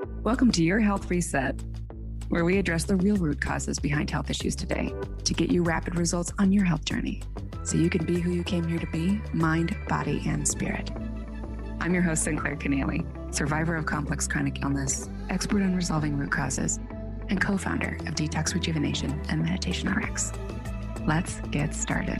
Welcome to Your Health Reset, where we address the real root causes behind health issues today to get you rapid results on your health journey so you can be who you came here to be, mind, body, and spirit. I'm your host, Sinclair Keneally, survivor of complex chronic illness, expert on resolving root causes, and co-founder of Detox Rejuvenation and Meditation RX. Let's get started.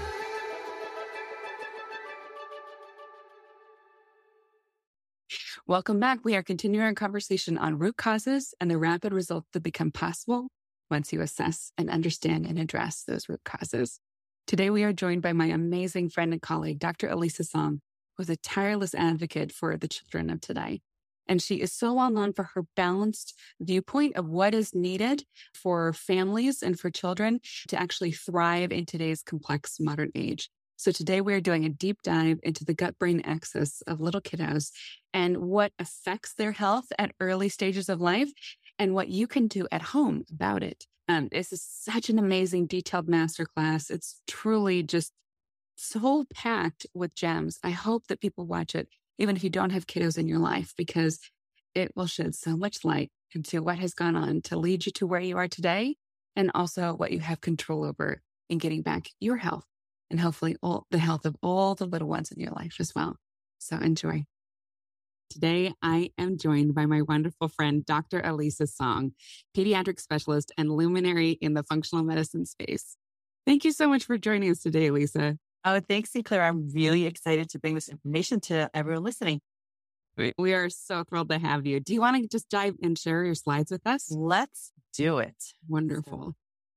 Welcome back. We are continuing our conversation on root causes and the rapid results that become possible once you assess and understand and address those root causes. Today, we are joined by my amazing friend and colleague, Dr. Elisa Song, who is a tireless advocate for the children of today. And she is so well known for her balanced viewpoint of what is needed for families and for children to actually thrive in today's complex modern age. So today we are doing a deep dive into the gut-brain axis of little kiddos and what affects their health at early stages of life and what you can do at home about it. This is such an amazing detailed masterclass. It's truly just so packed with gems. I hope that people watch it, even if you don't have kiddos in your life, because it will shed so much light into what has gone on to lead you to where you are today, and also what you have control over in getting back your health and hopefully all the health of all the little ones in your life as well. So enjoy. Today, I am joined by my wonderful friend, Dr. Elisa Song, pediatric specialist and luminary in the functional medicine space. Thank you so much for joining us today, Elisa. Oh, thanks, Sinclair. I'm really excited to bring this information to everyone listening. We are so thrilled to have you. Do you want to just dive and share your slides with us? Let's do it. Wonderful.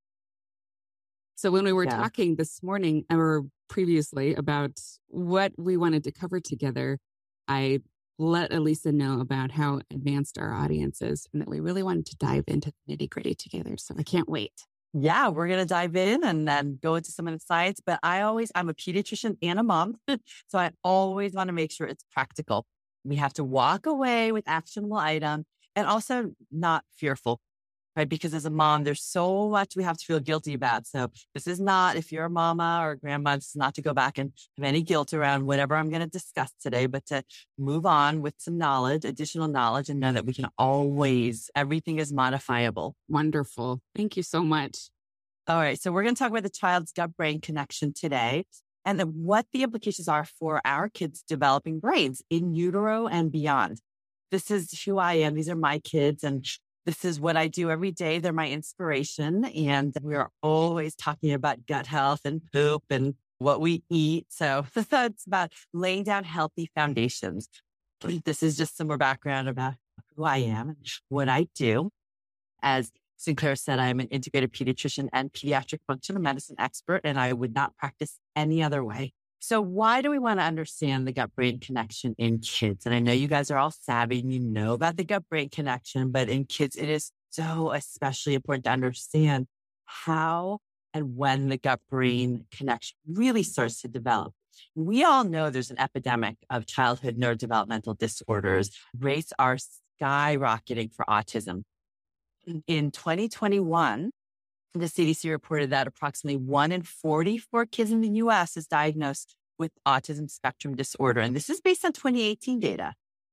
So when we were talking this morning or previously about what we wanted to cover together, I let Elisa know about how advanced our audience is and that we really wanted to dive into the nitty gritty together. So I can't wait. Yeah, we're going to dive in and then go into some of the science. But I'm a pediatrician and a mom. So I always want to make sure it's practical. We have to walk away with actionable items and also not fearful, right? Because as a mom, there's so much we have to feel guilty about. So this is not, if you're a mama or a grandma, this is not to go back and have any guilt around whatever I'm going to discuss today, but to move on with some knowledge, additional knowledge, and know that we can always, everything is modifiable. Wonderful. Thank you so much. All right. So we're going to talk about the child's gut-brain connection today and what the implications are for our kids' developing brains in utero and beyond. This is who I am. These are my kids, and this is what I do every day. They're my inspiration. And we are always talking about gut health and poop and what we eat. So it's about laying down healthy foundations. This is just some more background about who I am and what I do. As Sinclair said, I'm an integrated pediatrician and pediatric functional medicine expert, and I would not practice any other way. So why do we want to understand the gut-brain connection in kids? And I know you guys are all savvy and you know about the gut-brain connection, but in kids, it is so especially important to understand how and when the gut-brain connection really starts to develop. We all know there's an epidemic of childhood neurodevelopmental disorders. Rates are skyrocketing for autism. In 2021, the CDC reported that approximately 1 in 44 kids in the U.S. is diagnosed with autism spectrum disorder. And this is based on 2018 data.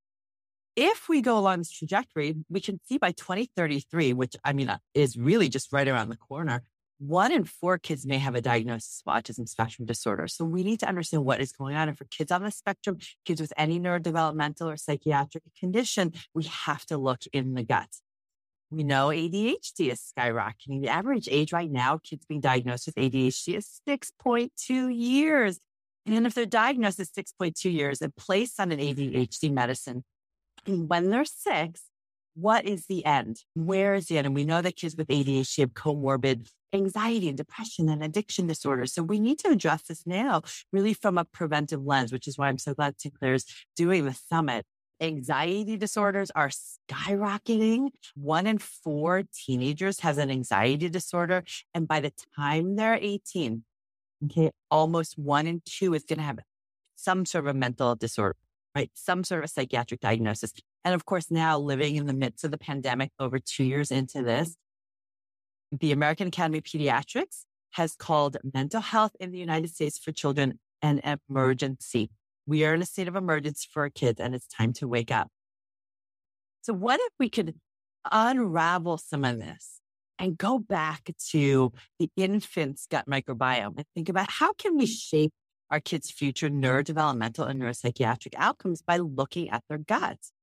If we go along this trajectory, we can see by 2033, which is really just right around the corner, 1 in 4 kids may have a diagnosis of autism spectrum disorder. So we need to understand what is going on. And for kids on the spectrum, kids with any neurodevelopmental or psychiatric condition, we have to look in the gut. We know ADHD is skyrocketing. The average age right now, kids being diagnosed with ADHD is 6.2 years. And if they're diagnosed at 6.2 years and placed on an ADHD medicine, when they're 6, what is the end? Where is the end? And we know that kids with ADHD have comorbid anxiety and depression and addiction disorders. So we need to address this now, really from a preventive lens, which is why I'm so glad Sinclair is doing the summit. Anxiety disorders are skyrocketing. 1 in 4 teenagers has an anxiety disorder. And by the time they're 18, almost 1 in 2 is going to have some sort of a mental disorder, right? Some sort of a psychiatric diagnosis. And of course, now living in the midst of the pandemic, over 2 years into this, the American Academy of Pediatrics has called mental health in the United States for children an emergency. We are in a state of emergency for our kids, and it's time to wake up. So what if we could unravel some of this and go back to the infant's gut microbiome and think about how can we shape our kids' future neurodevelopmental and neuropsychiatric outcomes by looking at their guts.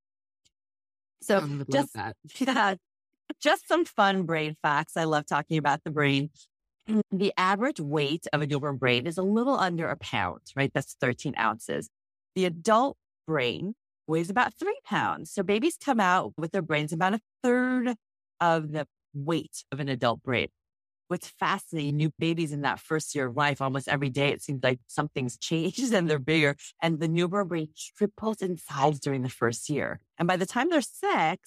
So I would love that. yeah, just some fun brain facts. I love talking about the brain. The average weight of a newborn brain is a little under a pound, right? That's 13 ounces. The adult brain weighs about 3 pounds. So babies come out with their brains about a third of the weight of an adult brain. What's fascinating, new babies in that first year of life, almost every day, it seems like something's changed and they're bigger. And the newborn brain triples in size during the first year. And by the time they're 6,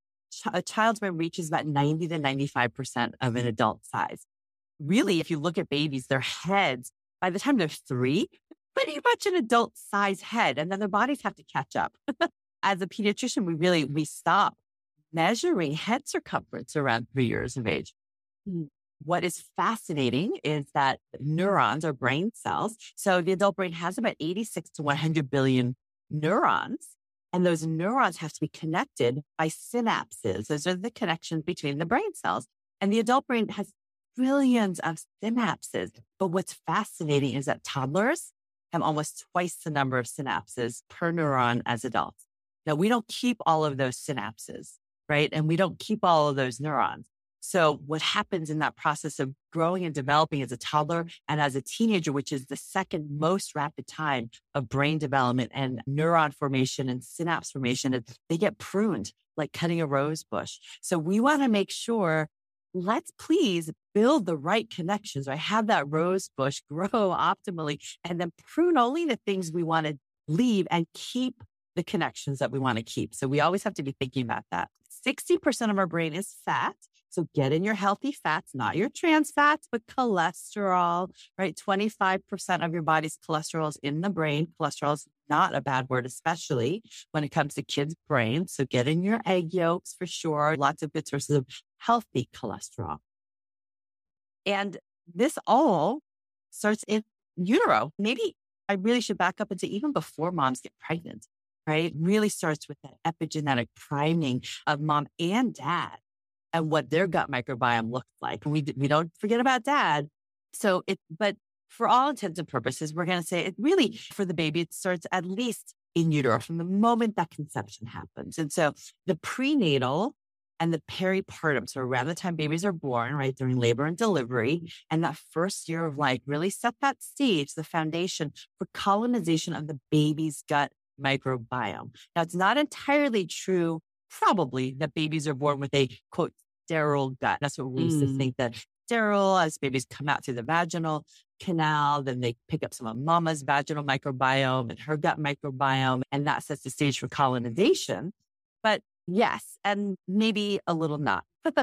a child's brain reaches about 90 to 95% of an adult size. Really, if you look at babies, their heads, by the time they're 3, pretty much an adult size head. And then their bodies have to catch up. As a pediatrician, we stop measuring head circumference around 3 years of age. What is fascinating is that neurons are brain cells. So the adult brain has about 86 to 100 billion neurons. And those neurons have to be connected by synapses. Those are the connections between the brain cells. And the adult brain has billions of synapses. But what's fascinating is that toddlers have almost twice the number of synapses per neuron as adults. Now, we don't keep all of those synapses, right? And we don't keep all of those neurons. So what happens in that process of growing and developing as a toddler and as a teenager, which is the second most rapid time of brain development and neuron formation and synapse formation, is they get pruned like cutting a rose bush. So we want to make sure, let's please build the right connections, right? Have that rose bush grow optimally and then prune only the things we want to leave and keep the connections that we want to keep. So we always have to be thinking about that. 60% of our brain is fat. So get in your healthy fats, not your trans fats, but cholesterol, right? 25% of your body's cholesterol is in the brain. Cholesterol is not a bad word, especially when it comes to kids' brains. So get in your egg yolks for sure. Lots of good sources of healthy cholesterol. And this all starts in utero. Maybe I really should back up into even before moms get pregnant, right? It really starts with that epigenetic priming of mom and dad and what their gut microbiome looks like. We don't forget about dad. But for all intents and purposes, we're going to say it really, for the baby, it starts at least in utero from the moment that conception happens. And so the prenatal and the peripartum, so around the time babies are born, right, during labor and delivery, and that first year of life really set that stage, the foundation for colonization of the baby's gut microbiome. Now, it's not entirely true, probably, that babies are born with a, quote, sterile gut. That's what we used to think, that sterile, as babies come out through the vaginal canal, then they pick up some of mama's vaginal microbiome and her gut microbiome, and that sets the stage for colonization. But yes, and maybe a little not. For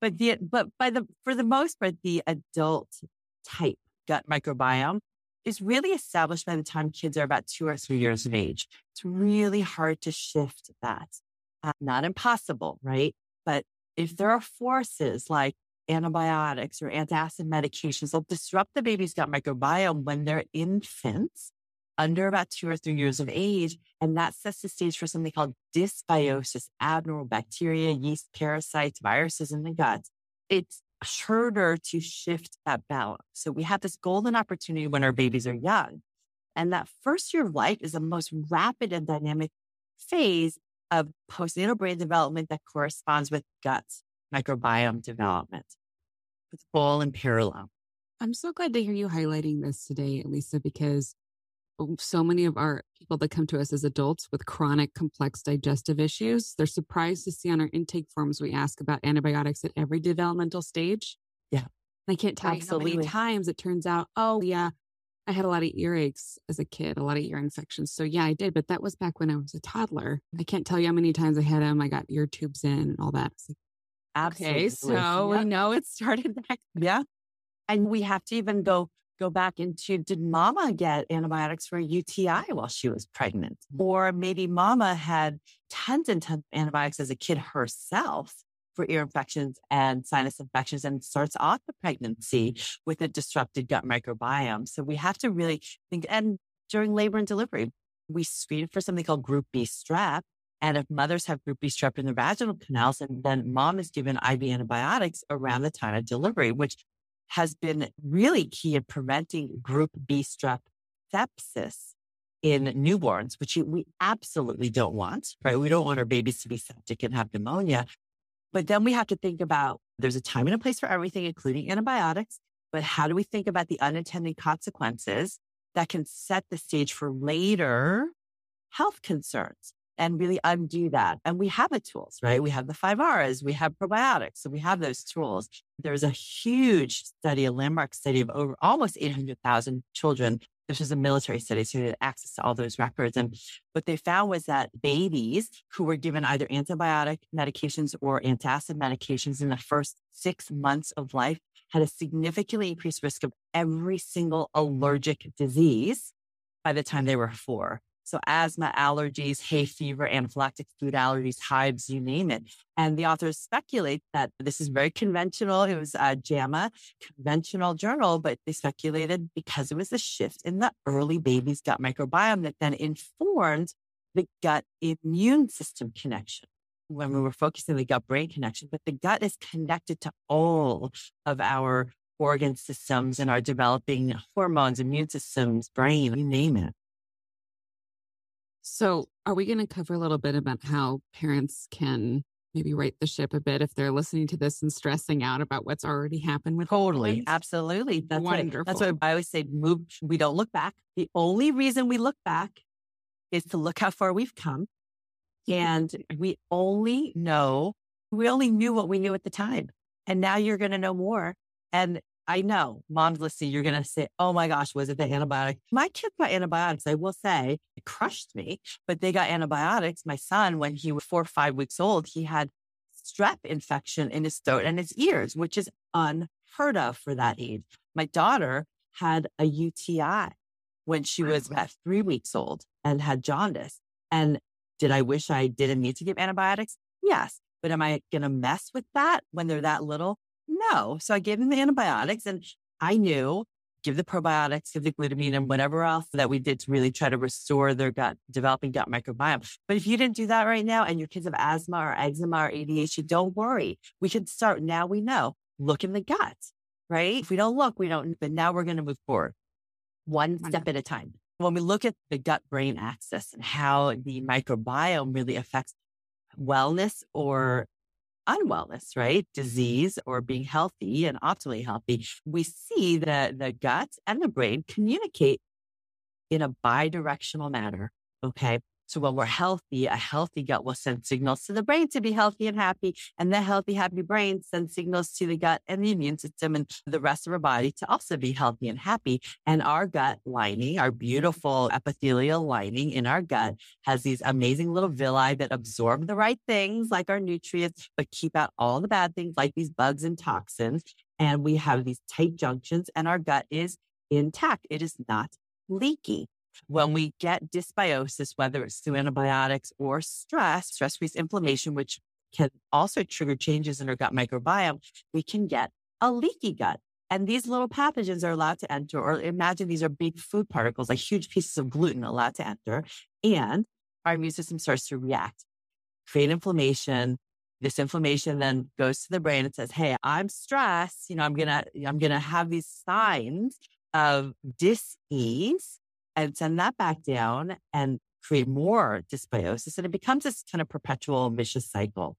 the most part, the adult type gut microbiome is really established by the time kids are about 2 or 3 years of age. It's really hard to shift that. Not impossible, right? But if there are forces like antibiotics or antacid medications, they'll disrupt the baby's gut microbiome when they're infants under about 2 or 3 years of age. And that sets the stage for something called dysbiosis, abnormal bacteria, yeast, parasites, viruses in the gut. It's harder to shift that balance. So we have this golden opportunity when our babies are young. And that first year of life is the most rapid and dynamic phase of postnatal brain development that corresponds with gut microbiome development. It's all in parallel. I'm so glad to hear you highlighting this today, Lisa, because so many of our people that come to us as adults with chronic complex digestive issues, they're surprised to see on our intake forms we ask about antibiotics at every developmental stage. Yeah. I can't tell you how many times it turns out, oh yeah, I had a lot of earaches as a kid, a lot of ear infections. So yeah, I did, but that was back when I was a toddler. I can't tell you how many times I had them. I got ear tubes in and all that. Absolutely. Okay, so we know it started back. Yeah. And we have to even go back into, did mama get antibiotics for UTI while she was pregnant? Or maybe mama had tons and tons of antibiotics as a kid herself for ear infections and sinus infections, and starts off the pregnancy with a disrupted gut microbiome. So we have to really think, and during labor and delivery, we screen for something called group B strep, And if mothers have group B strep in the vaginal canals, and then mom is given IV antibiotics around the time of delivery, which has been really key in preventing group B strep sepsis in newborns, which we absolutely don't want, right? We don't want our babies to be septic and have pneumonia. But then we have to think about there's a time and a place for everything, including antibiotics. But how do we think about the unintended consequences that can set the stage for later health concerns and really undo that? And we have the tools, right? We have the 5 R's, we have probiotics. So we have those tools. There's a huge study, a landmark study of over almost 800,000 children. This was a military study, so they had access to all those records. And what they found was that babies who were given either antibiotic medications or antacid medications in the first 6 months of life had a significantly increased risk of every single allergic disease by the time they were 4. So asthma, allergies, hay fever, anaphylactic food allergies, hives, you name it. And the authors speculate that this is very conventional. It was a JAMA conventional journal, but they speculated because it was a shift in the early baby's gut microbiome that then informed the gut immune system connection when we were focusing on the gut-brain connection. But the gut is connected to all of our organ systems and our developing hormones, immune systems, brain, you name it. So are we going to cover a little bit about how parents can maybe right the ship a bit if they're listening to this and stressing out about what's already happened with Totally. Absolutely. That's wonderful. That's what I always say. We don't look back. The only reason we look back is to look how far we've come. And we only knew what we knew at the time. And now you're going to know more. And I know, moms listening, you're going to say, oh my gosh, was it the antibiotic? My kids got antibiotics. I will say it crushed me, but they got antibiotics. My son, when he was 4 or 5 weeks old, he had strep infection in his throat and his ears, which is unheard of for that age. My daughter had a UTI when she was about 3 weeks old and had jaundice. And did I wish I didn't need to give antibiotics? Yes. But am I going to mess with that when they're that little? No. So I gave them the antibiotics and I knew, give the probiotics, give the glutamine and whatever else that we did to really try to restore their gut, developing gut microbiome. But if you didn't do that right now and your kids have asthma or eczema or ADHD, don't worry. We can start. Now we know. Look in the gut, right? If we don't look, we don't. But now we're going to move forward one step at a time. When we look at the gut-brain axis and how the microbiome really affects wellness or unwellness, right? Disease or being healthy and optimally healthy, we see that the gut and the brain communicate in a bidirectional manner. Okay. So when we're healthy, a healthy gut will send signals to the brain to be healthy and happy. And the healthy, happy brain sends signals to the gut and the immune system and the rest of our body to also be healthy and happy. And our gut lining, our beautiful epithelial lining in our gut has these amazing little villi that absorb the right things like our nutrients, but keep out all the bad things like these bugs and toxins. And we have these tight junctions and our gut is intact. It is not leaky. When we get dysbiosis, whether it's through antibiotics or stress-based inflammation, which can also trigger changes in our gut microbiome, we can get a leaky gut. And these little pathogens are allowed to enter, or imagine these are big food particles, like huge pieces of gluten allowed to enter. And our immune system starts to react, create inflammation. This inflammation then goes to the brain and says, hey, I'm stressed. I'm going to have these signs of dis-ease, and send that back down and create more dysbiosis. And it becomes this kind of perpetual vicious cycle.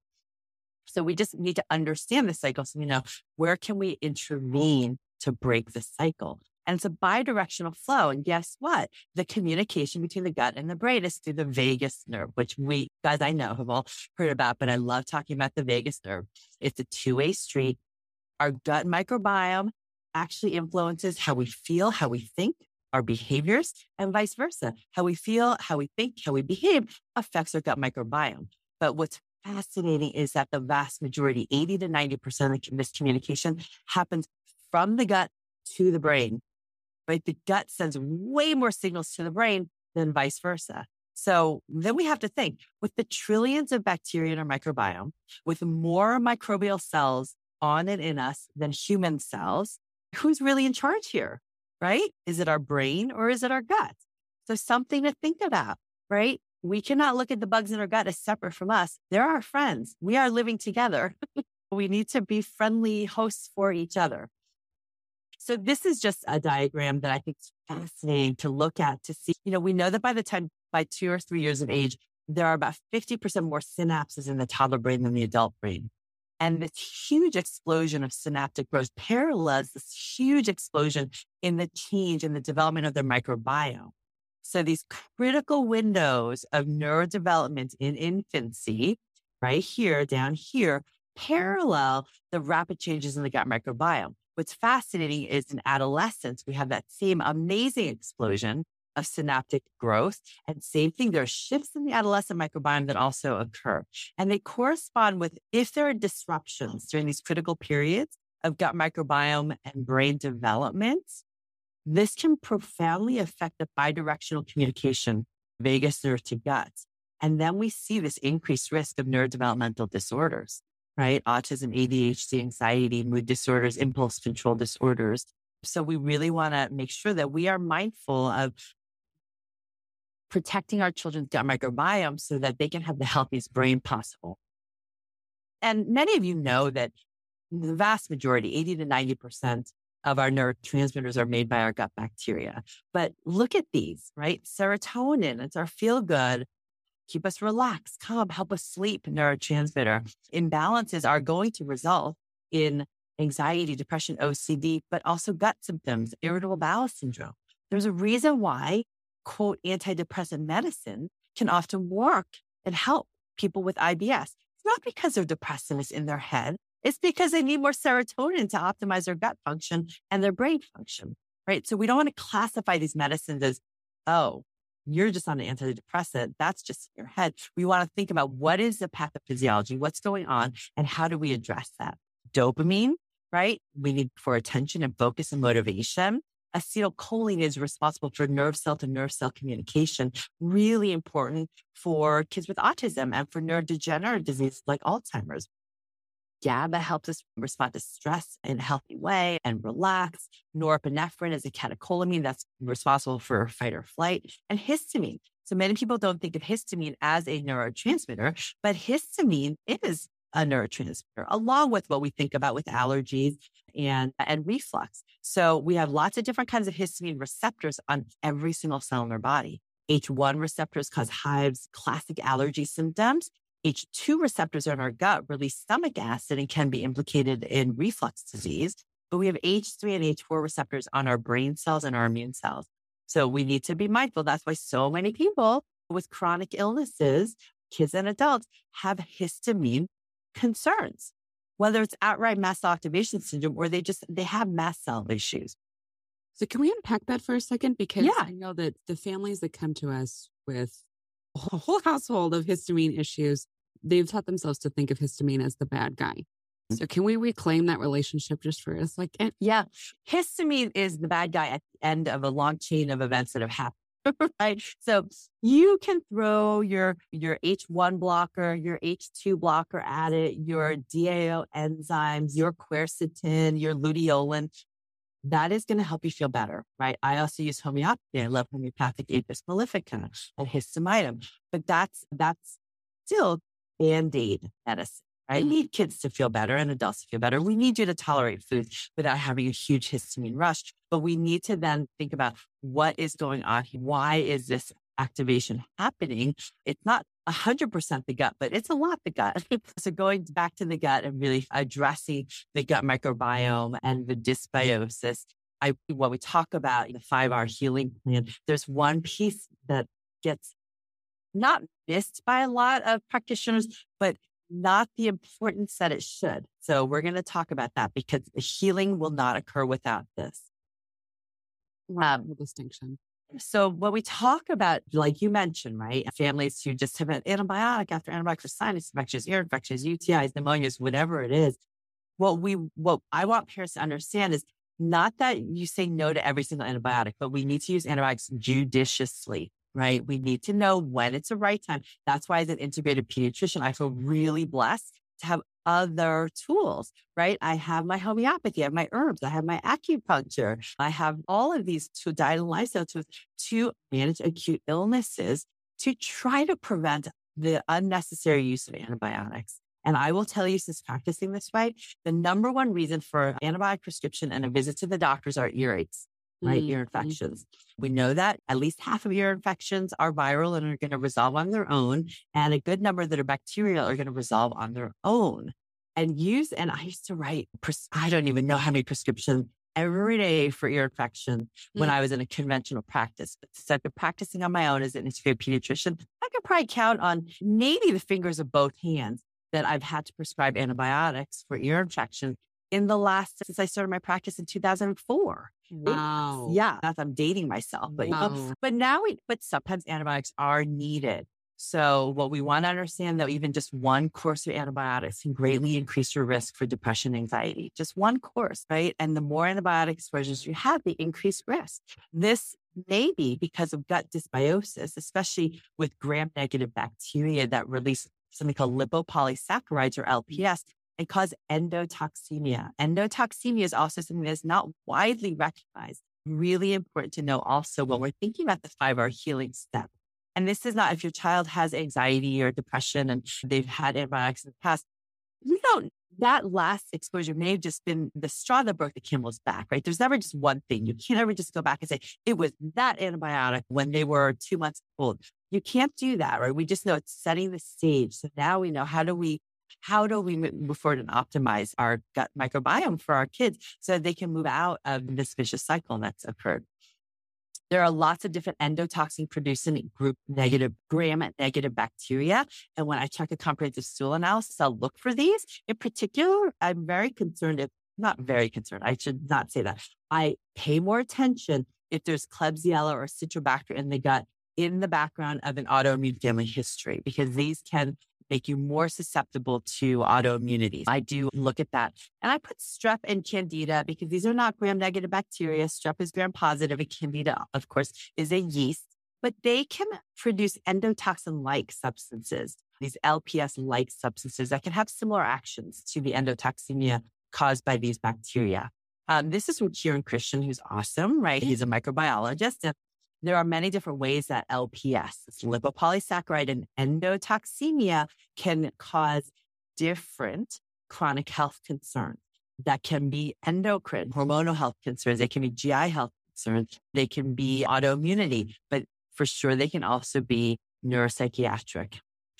So we just need to understand the cycle so we know where can we intervene to break the cycle. And it's a bidirectional flow. And guess what? The communication between the gut and the brain is through the vagus nerve, which we guys I know have all heard about, but I love talking about the vagus nerve. It's a two-way street. Our gut microbiome actually influences how we feel, how we think, our behaviors, and vice versa. How we feel, how we think, how we behave affects our gut microbiome. But what's fascinating is that the vast majority, 80 to 90% of this communication happens from the gut to the brain, right? The gut sends way more signals to the brain than vice versa. So then we have to think with the trillions of bacteria in our microbiome, with more microbial cells on and in us than human cells, who's really in charge here? Right? Is it our brain or is it our gut? So something to think about, right? we cannot look at the bugs in our gut as separate from us. They're our friends. We are living together. We need to be friendly hosts for each other. So this is just a diagram that I think is fascinating to look at to see, we know that by 2 or 3 years of age, there are about 50% more synapses in the toddler brain than the adult brain. And this huge explosion of synaptic growth parallels this huge explosion in the change in the development of their microbiome. So these critical windows of neurodevelopment in infancy, right here, down here, parallel the rapid changes in the gut microbiome. What's fascinating is in adolescence, we have that same amazing explosion of synaptic growth. And same thing, there are shifts in the adolescent microbiome that also occur. And they correspond with if there are disruptions during these critical periods of gut microbiome and brain development, this can profoundly affect the bidirectional communication, vagus nerve to gut. And then we see this increased risk of neurodevelopmental disorders, right? Autism, ADHD, anxiety, mood disorders, impulse control disorders. So we really want to make sure that we are mindful of protecting our children's gut microbiome so that they can have the healthiest brain possible. And many of you know that the vast majority, 80 to 90% of our neurotransmitters are made by our gut bacteria. But look at these, right? Serotonin, it's our feel good, keep us relaxed, calm, help us sleep neurotransmitter. Imbalances are going to result in anxiety, depression, OCD, but also gut symptoms, irritable bowel syndrome. There's a reason why, quote, antidepressant medicine can often work and help people with IBS. It's not because they're depressed and it's in their head. It's because they need more serotonin to optimize their gut function and their brain function, right? So we don't want to classify these medicines as, oh, you're just on an antidepressant. That's just in your head. We want to think about what is the pathophysiology, what's going on, and how do we address that? Dopamine, right? We need for attention and focus and motivation. Acetylcholine is responsible for nerve cell to nerve cell communication, really important for kids with autism and for neurodegenerative diseases like Alzheimer's. GABA helps us respond to stress in a healthy way and relax. Norepinephrine is a catecholamine that's responsible for fight or flight. And histamine. So many people don't think of histamine as a neurotransmitter, but histamine is a neurotransmitter, along with what we think about with allergies and reflux. So we have lots of different kinds of histamine receptors on every single cell in our body. H1 receptors cause hives, classic allergy symptoms. H2 receptors in our gut release stomach acid and can be implicated in reflux disease. But we have H3 and H4 receptors on our brain cells and our immune cells. So we need to be mindful. That's why so many people with chronic illnesses, kids and adults, have histamine concerns, whether it's outright mast cell activation syndrome or they have mast cell issues. So can we unpack that for a second? Because Yeah. I know that the families that come to us with a whole household of histamine issues, they've taught themselves to think of histamine as the bad guy. So can we reclaim that relationship just for a second? Yeah. Histamine is the bad guy at the end of a long chain of events that have happened. Right. So you can throw your H1 blocker, your H2 blocker at it, your DAO enzymes, your quercetin, your luteolin. That is going to help you feel better, right? I also use homeopathy. I love homeopathic Apis mellifica and histamine, but that's still Band-Aid medicine, right? We need kids to feel better and adults to feel better. We need you to tolerate food without having a huge histamine rush, but we need to then think about what is going on here. Why is this activation happening? It's not 100% the gut, but it's a lot the gut. So going back to the gut and really addressing the gut microbiome and the dysbiosis. When we talk about the 5-hour healing plan, there's one piece that gets not missed by a lot of practitioners, but not the importance that it should. So we're going to talk about that because the healing will not occur without this. The distinction. So when we talk about, like you mentioned, right, families who just have an antibiotic after antibiotic for sinus infections, ear infections, UTIs, pneumonias, whatever it is, what I want parents to understand is not that you say no to every single antibiotic, but we need to use antibiotics judiciously, right? We need to know when it's the right time. That's why as an integrated pediatrician, I feel really blessed to have other tools, right? I have my homeopathy, I have my herbs, I have my acupuncture. I have all of these diet and lifestyle tools to manage acute illnesses to try to prevent the unnecessary use of antibiotics. And I will tell you, since practicing this way, the number one reason for antibiotic prescription and a visit to the doctors are earaches, right? Ear infections. We know that at least half of ear infections are viral and are going to resolve on their own. And a good number that are bacterial are going to resolve on their own. And I used to write, I don't even know how many prescriptions every day for ear infection when I was in a conventional practice. But since I've been practicing on my own as an integrated pediatrician, I could probably count on maybe the fingers of both hands that I've had to prescribe antibiotics for ear infection since I started my practice in 2004. Wow. Yeah. I'm dating myself, but, but sometimes antibiotics are needed. So what we want to understand, though, even just one course of antibiotics can greatly increase your risk for depression, anxiety. Just one course, right? And the more antibiotic exposures you have, the increased risk. This may be because of gut dysbiosis, especially with gram-negative bacteria that release something called lipopolysaccharides or LPS and cause endotoxemia. Endotoxemia is also something that is not widely recognized. Really important to know also when we're thinking about the 5R healing step. And this is not if your child has anxiety or depression and they've had antibiotics in the past. That last exposure may have just been the straw that broke the camel's back, right? There's never just one thing. You can't ever just go back and say, it was that antibiotic when they were 2 months old. You can't do that, right? We just know it's setting the stage. So now we know how do we move forward and optimize our gut microbiome for our kids so that they can move out of this vicious cycle that's occurred. There are lots of different endotoxin producing gram-negative bacteria. And when I check a comprehensive stool analysis, I'll look for these. In particular, I'm very concerned, not very concerned, I should not say that. I pay more attention if there's Klebsiella or Citrobacter in the gut in the background of an autoimmune family history, because these can make you more susceptible to autoimmunity. I do look at that. And I put strep and candida because these are not gram-negative bacteria. Strep is gram-positive and candida, of course, is a yeast, but they can produce endotoxin-like substances, these LPS-like substances that can have similar actions to the endotoxemia caused by these bacteria. This is from Kieran Christian, who's awesome, right? He's a microbiologist. And there are many different ways that LPS, it's lipopolysaccharide and endotoxemia, can cause different chronic health concerns. That can be endocrine, hormonal health concerns. They can be GI health concerns. They can be autoimmunity, but for sure they can also be neuropsychiatric.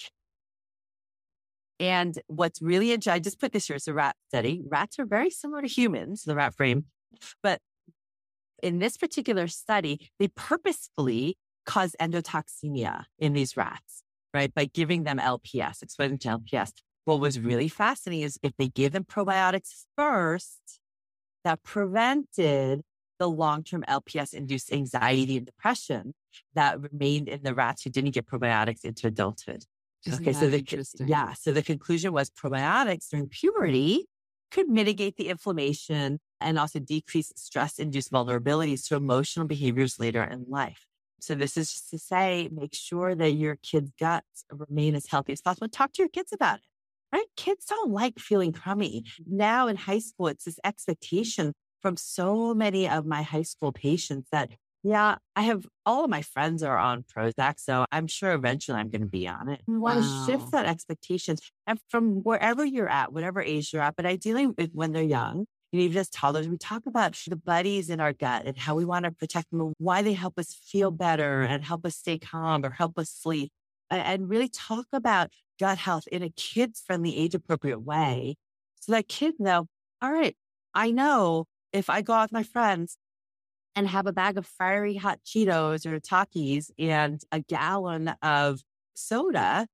And what's really interesting, I just put this here as a rat study. Rats are very similar to humans, the rat frame, but in this particular study, they purposefully cause endotoxemia in these rats, right? By giving them LPS, exposing to LPS. What was really fascinating is if they gave them probiotics first, that prevented the long-term LPS-induced anxiety and depression that remained in the rats who didn't get probiotics into adulthood. So the conclusion was probiotics during puberty could mitigate the inflammation and also decrease stress-induced vulnerabilities to emotional behaviors later in life. So this is just to say, make sure that your kids' guts remain as healthy as possible. Talk to your kids about it, right? Kids don't like feeling crummy. Now in high school, it's this expectation from so many of my high school patients that, all of my friends are on Prozac, so I'm sure eventually I'm going to be on it. We want to shift that expectation. And from wherever you're at, whatever age you're at, but ideally when they're young, even as toddlers, we talk about the buddies in our gut and how we want to protect them, why they help us feel better and help us stay calm or help us sleep, and really talk about gut health in a kids-friendly, age-appropriate way so that kids know, all right, I know if I go out with my friends and have a bag of fiery hot Cheetos or Takis and a gallon of soda,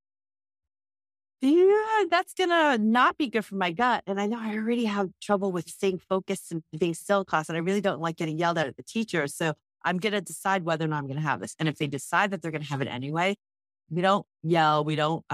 that's going to not be good for my gut. And I know I already have trouble with staying focused and being still in class, and I really don't like getting yelled at the teacher. So I'm going to decide whether or not I'm going to have this. And if they decide that they're going to have it anyway, we don't yell, we don't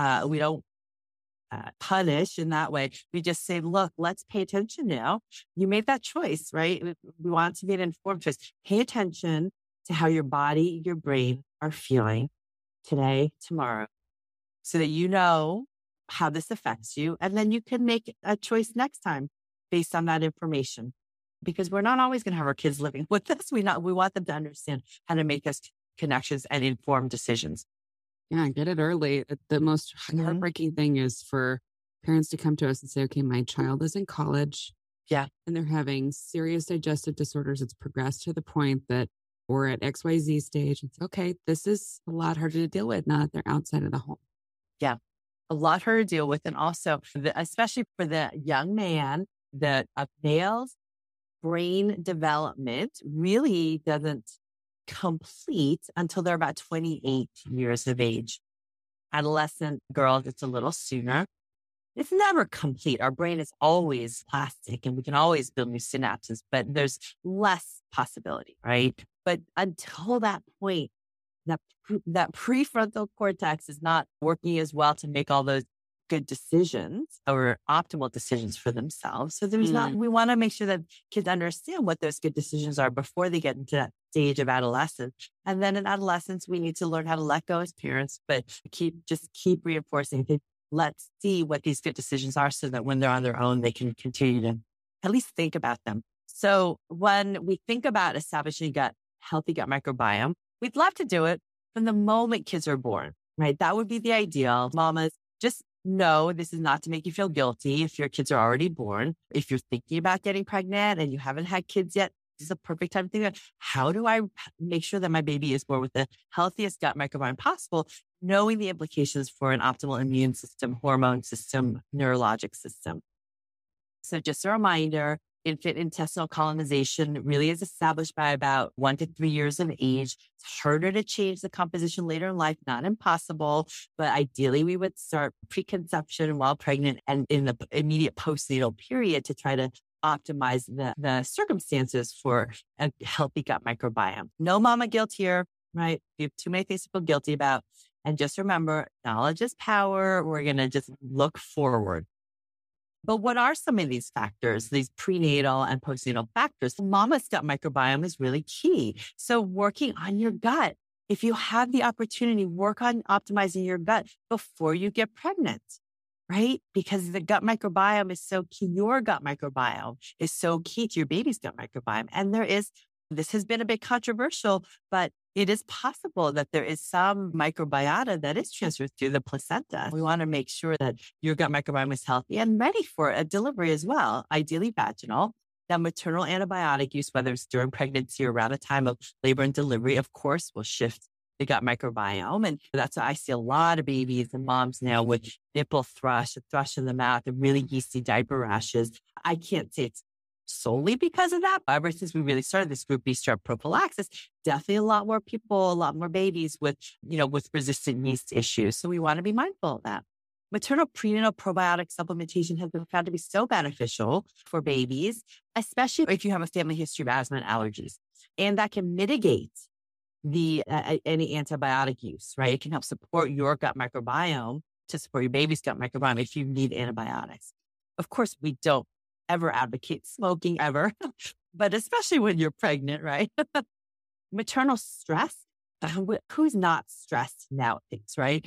punish in that way. We just say, look, let's pay attention now. You made that choice, right? We want to be an informed choice. Pay attention to how your body, your brain are feeling today, tomorrow, so that you know how this affects you. And then you can make a choice next time based on that information, because we're not always going to have our kids living with us. We want them to understand how to make those connections and informed decisions. Yeah, get it early. The most heartbreaking thing is for parents to come to us and say, okay, my child is in college. Yeah. And they're having serious digestive disorders. It's progressed to the point that we're at XYZ stage. It's okay. This is a lot harder to deal with now that they're outside of the home. Yeah. A lot harder to deal with. And also, especially for the young man, a male's brain development really doesn't complete until they're about 28 years of age. Adolescent girls, it's a little sooner. It's never complete. Our brain is always plastic and we can always build new synapses, but there's less possibility, right? But until that point, that prefrontal cortex is not working as well to make all those good decisions or optimal decisions for themselves. So we want to make sure that kids understand what those good decisions are before they get into that stage of adolescence. And then in adolescence, we need to learn how to let go as parents, but keep reinforcing. Let's see what these good decisions are so that when they're on their own, they can continue to at least think about them. So when we think about establishing healthy gut microbiome, we'd love to do it from the moment kids are born, right? That would be the ideal. Mamas, just know this is not to make you feel guilty if your kids are already born. If you're thinking about getting pregnant and you haven't had kids yet, this is a perfect time to think about how do I make sure that my baby is born with the healthiest gut microbiome possible, knowing the implications for an optimal immune system, hormone system, neurologic system. So just a reminder, infant intestinal colonization really is established by about 1 to 3 years of age. It's harder to change the composition later in life, not impossible, but ideally we would start preconception while pregnant and in the immediate postnatal period to try to optimize the circumstances for a healthy gut microbiome. No mama guilt here, right? You have too many things to feel guilty about. And just remember, knowledge is power. We're going to just look forward. But what are some of these factors, these prenatal and postnatal factors? Mama's gut microbiome is really key. So working on your gut, if you have the opportunity, work on optimizing your gut before you get pregnant, right? Because the gut microbiome is so key. Your gut microbiome is so key to your baby's gut microbiome. And this has been a bit controversial, but it is possible that there is some microbiota that is transferred through the placenta. We want to make sure that your gut microbiome is healthy and ready for a delivery as well, ideally vaginal. Now, maternal antibiotic use, whether it's during pregnancy or around the time of labor and delivery, of course, will shift the gut microbiome. And that's why I see a lot of babies and moms now with nipple thrush, a thrush in the mouth, and really yeasty diaper rashes. I can't say it's solely because of that. Ever since we really started this group B strep prophylaxis, definitely a lot more people, a lot more babies with resistant yeast issues. So we want to be mindful of that. Maternal prenatal probiotic supplementation has been found to be so beneficial for babies, especially if you have a family history of asthma and allergies. And that can mitigate any antibiotic use, right? It can help support your gut microbiome to support your baby's gut microbiome if you need antibiotics. Of course, we don't ever advocate smoking ever, but especially when you're pregnant, right? Maternal stress, who's not stressed nowadays, right?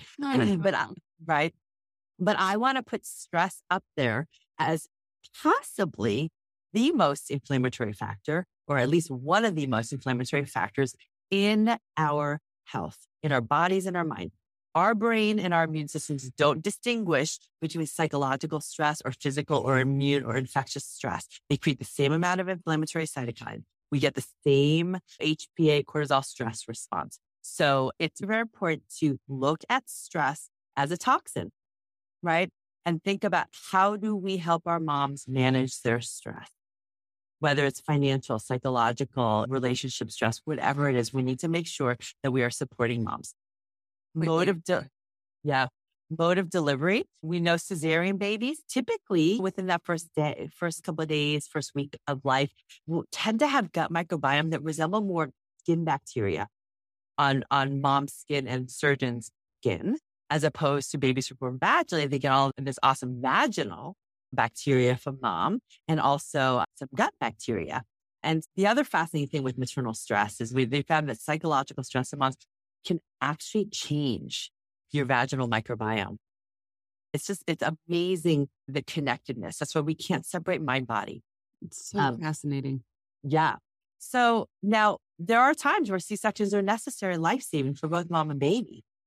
But I want to put stress up there as possibly the most inflammatory factor, or at least one of the most inflammatory factors in our health, in our bodies and our mind. Our brain and our immune systems don't distinguish between psychological stress or physical or immune or infectious stress. They create the same amount of inflammatory cytokine. We get the same HPA cortisol stress response. So it's very important to look at stress as a toxin, right? And think about how do we help our moms manage their stress? Whether it's financial, psychological, relationship stress, whatever it is, we need to make sure that we are supporting moms. Mode of delivery. We know cesarean babies typically within that first couple of days, first week of life will tend to have gut microbiome that resemble more skin bacteria on mom's skin and surgeon's skin, as opposed to babies who are born vaginally. They get all this awesome vaginal bacteria from mom and also some gut bacteria. And the other fascinating thing with maternal stress is they found that psychological stress in moms can actually change your vaginal microbiome. It's amazing, the connectedness. That's why we can't separate mind body. It's so fascinating. Yeah. So now there are times where C-sections are necessary and life-saving for both mom and baby.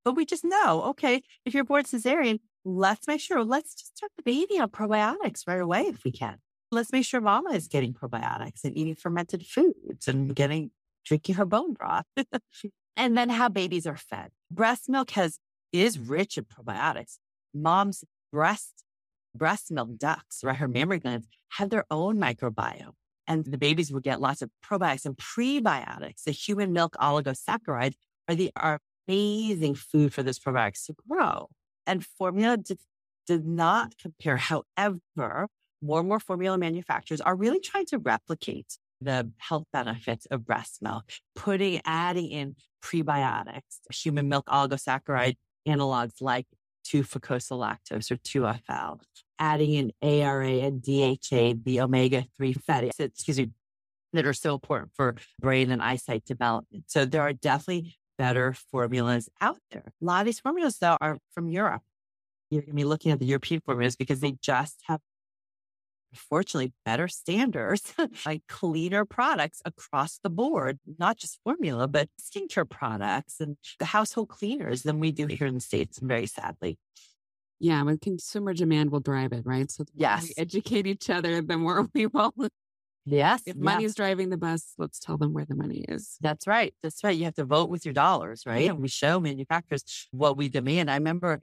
But we just know, okay, if you're born cesarean, let's make sure, let's just start the baby on probiotics right away if we can. Let's make sure mama is getting probiotics and eating fermented foods and drinking her bone broth. And then how babies are fed. Breast milk is rich in probiotics. Mom's breast milk ducts, right? Her mammary glands have their own microbiome. And the babies will get lots of probiotics and prebiotics. The human milk oligosaccharides are amazing food for those probiotics to grow. And formula does not compare. However, more and more formula manufacturers are really trying to replicate the health benefits of breast milk, adding in prebiotics, human milk oligosaccharide analogs like 2-fucosylactose or 2-FL, adding in ARA and DHA, the omega-3 fatty acids, that are so important for brain and eyesight development. So there are definitely better formulas out there. A lot of these formulas, though, are from Europe. You're going to be looking at the European formulas because they just have, unfortunately, better standards, like cleaner products across the board, not just formula, but skincare products and the household cleaners than we do here in the States, very sadly. Yeah, with consumer demand will drive it, right? So the more we educate each other, the more we will. Yes. If money's driving the bus, let's tell them where the money is. That's right. That's right. You have to vote with your dollars, right? And we show manufacturers what we demand. I remember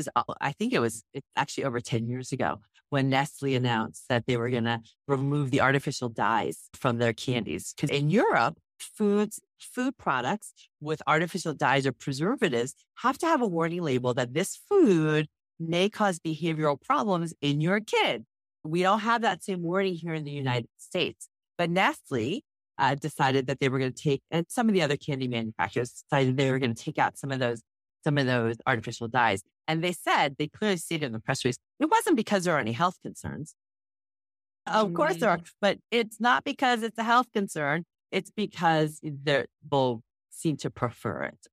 it's actually over 10 years ago when Nestle announced that they were going to remove the artificial dyes from their candies. Because in Europe, food products with artificial dyes or preservatives have to have a warning label that this food may cause behavioral problems in your kid. We don't have that same wording here in the United States. But Nestle decided that they were going to take, and some of the other candy manufacturers decided they were going to take out some of those artificial dyes. And they clearly stated in the press release, it wasn't because there are any health concerns. Of course there are, but it's not because it's a health concern. It's because people seem to prefer it.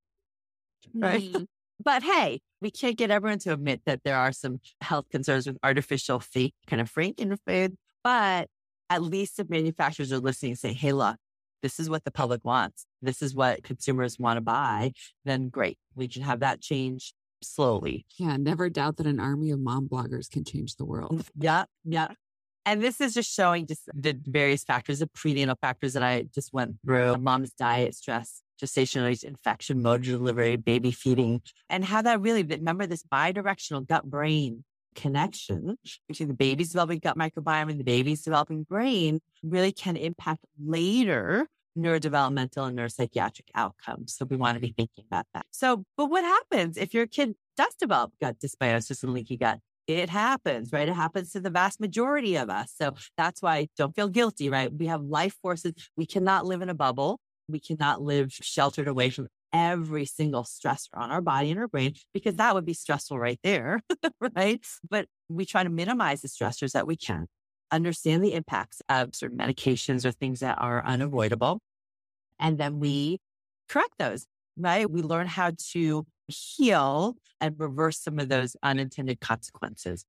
Right? Mm-hmm. But hey, we can't get everyone to admit that there are some health concerns with artificial fake kind of Franken food. But at least if manufacturers are listening and saying, hey, look, this is what the public wants. This is what consumers want to buy. Then great. We can have that change slowly. Yeah. Never doubt that an army of mom bloggers can change the world. Yeah. Yeah. And this is just showing just the various factors, the prenatal factors that I just went through: mom's diet, stress, gestational age, infection, mode of delivery, baby feeding, and how that really, remember this bidirectional gut-brain connection between the baby's developing gut microbiome and the baby's developing brain really can impact later neurodevelopmental and neuropsychiatric outcomes. So we want to be thinking about that. But what happens if your kid does develop gut dysbiosis and leaky gut? It happens, right? It happens to the vast majority of us. So that's why don't feel guilty, right? We have life forces. We cannot live in a bubble. We cannot live sheltered away from every single stressor on our body and our brain, because that would be stressful right there, right? But we try to minimize the stressors that we can, understand the impacts of certain medications or things that are unavoidable. And then we correct those, right? We learn how to heal and reverse some of those unintended consequences.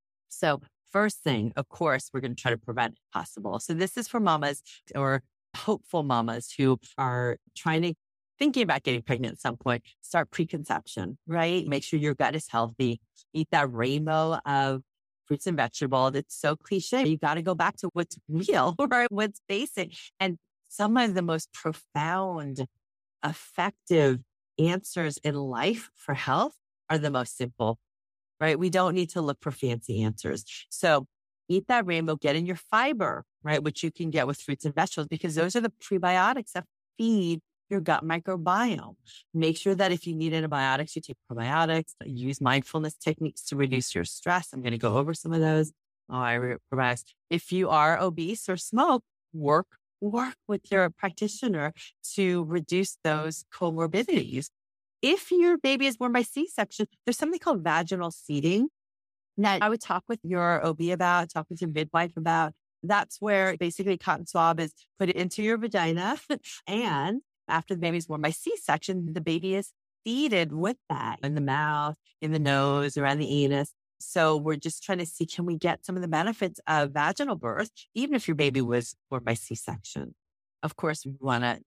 So first thing, of course, we're going to try to prevent if possible. So this is for mamas or hopeful mamas who are thinking about getting pregnant at some point. Start preconception, right? Make sure your gut is healthy. Eat that rainbow of fruits and vegetables. It's so cliche. You got to go back to what's real, right? What's basic. And some of the most profound, effective answers in life for health are the most simple, right? We don't need to look for fancy answers. So eat that rainbow, get in your fiber, right? Which you can get with fruits and vegetables, because those are the prebiotics that feed your gut microbiome. Make sure that if you need antibiotics, you take probiotics. Use mindfulness techniques to reduce your stress. I'm going to go over some of those. Probiotics. If you are obese or smoke, work with your practitioner to reduce those comorbidities. If your baby is born by C-section, there's something called vaginal seeding that I would talk with your OB about, talk with your midwife about. That's where basically cotton swab is put into your vagina. And after the baby's born by C-section, the baby is seeded with that in the mouth, in the nose, around the anus. So we're just trying to see, can we get some of the benefits of vaginal birth, even if your baby was born by C-section? Of course, we want to not